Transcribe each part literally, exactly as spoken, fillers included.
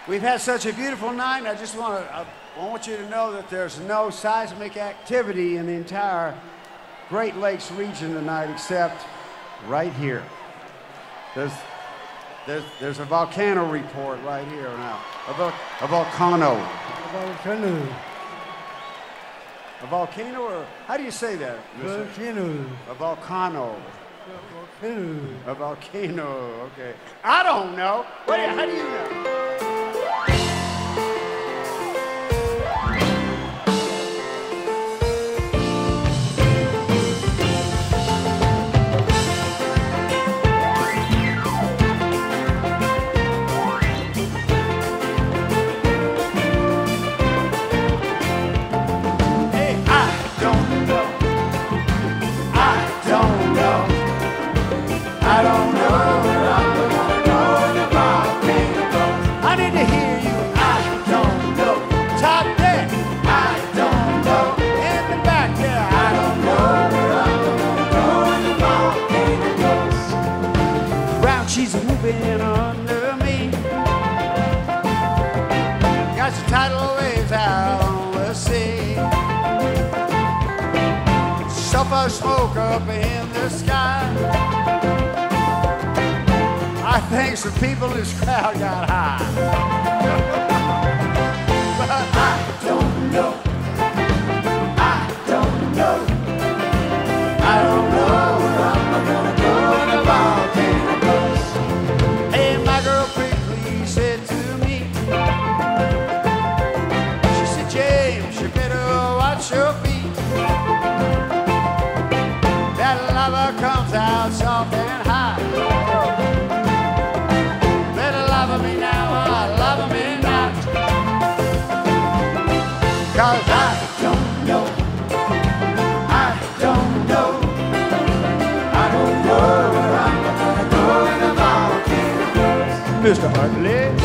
We've had such a beautiful night, and I just want to, I want you to know that there's no seismic activity in the entire Great Lakes region tonight except right here. There's, there's, there's a volcano report right here now. A, vol a volcano. A volcano. A volcano, or how do you say that? Volcano. A volcano. A volcano. A volcano, okay. I don't know. What do you, how do you know? I don't know where I'm gonna go in the volcano. I need to hear you. I don't know. Top deck. I don't know. In the back there. I don't know where I'm gonna go in the volcano. Brown cheese moving under me. Got your tidal waves out on the sea. Sulfur smoke up in the sky. I think some people in this crowd got high. But I don't know. I don't know. I don't know where I'm gonna go in the volcano. hey, my girl quickly said to me, she said, James, you better watch your feet. That lava comes out soft and high. Love me now, or love me not. Cause I don't know. I don't know. I don't know where I'm gonna go in the volcano. Mister Hartley.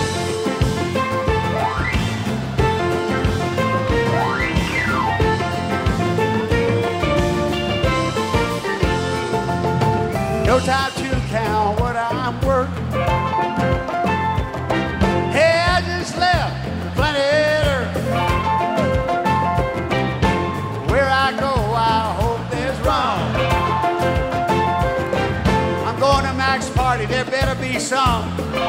No time to count what I'm worth. There better be some.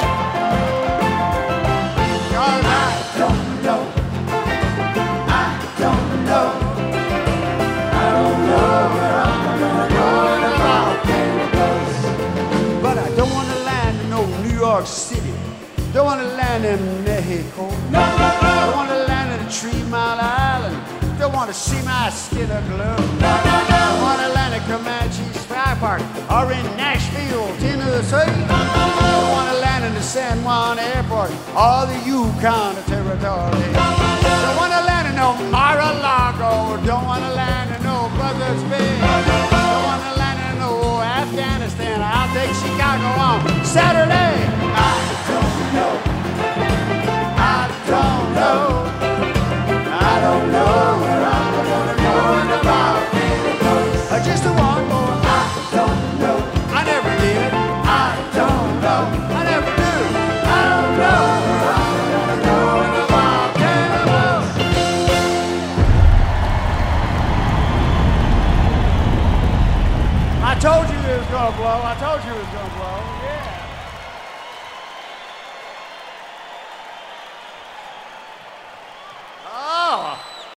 Cause I don't know. I don't know. I don't know where I'm gonna go in the volcano. But I don't want to land in no New York City. Don't want to land in Mexico. No, no, no. Don't want to land in a Three Mile Island. Don't want to see my skin a glove. No, no, no. Don't want to land in Comanche Sky Park or in Nashville, Tennessee. Don't want to land in the San Juan Airport or the Yukon Territory. Don't want to land in no Mar-a-Lago. Don't want to land in no Buzzards Bay. Don't want to land in no Afghanistan. I'll take Chicago on Saturday. I don't know. I don't know. I don't know where I'm gonna go in the volcano. Uh, just a one more. I don't know. I never did. I don't know. I never do. I don't know where I'm gonna go in the volcano. I told you it was gonna blow. I told you it was gonna